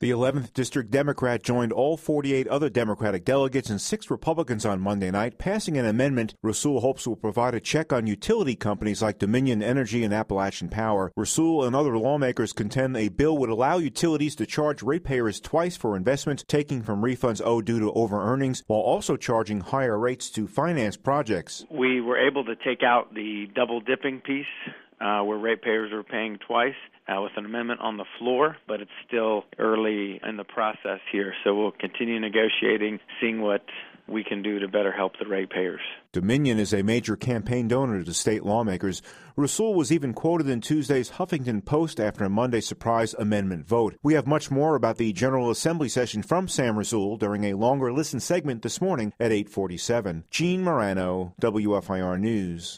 The 11th District Democrat joined all 48 other Democratic delegates and 6 Republicans on Monday night, passing an amendment Rasul hopes will provide a check on utility companies like Dominion Energy and Appalachian Power. Rasul and other lawmakers contend a bill would allow utilities to charge ratepayers twice for investments taking from refunds owed due to over-earnings, while also charging higher rates to finance projects. We were able to take out the double-dipping piece, where ratepayers are paying twice, with an amendment on the floor, but it's still early in the process here. So we'll continue negotiating, seeing what we can do to better help the ratepayers. Dominion is a major campaign donor to state lawmakers. Rasul was even quoted in Tuesday's Huffington Post after a Monday surprise amendment vote. We have much more about the General Assembly session from Sam Rasul during a longer listen segment this morning at 8:47. Gene Marano, WFIR News.